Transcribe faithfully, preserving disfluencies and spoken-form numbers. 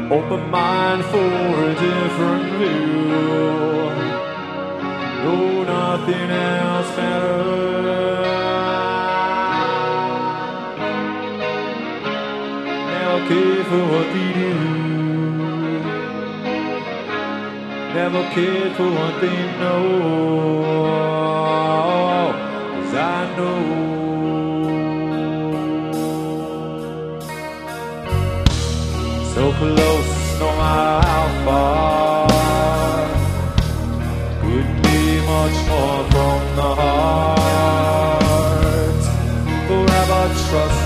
Open mind for a different view. No, nothing else matters. Never care for what they do. Never cared for what they know. 'Cause I know. So close, no matter how far. Couldn't be much more from the heart. Forever trust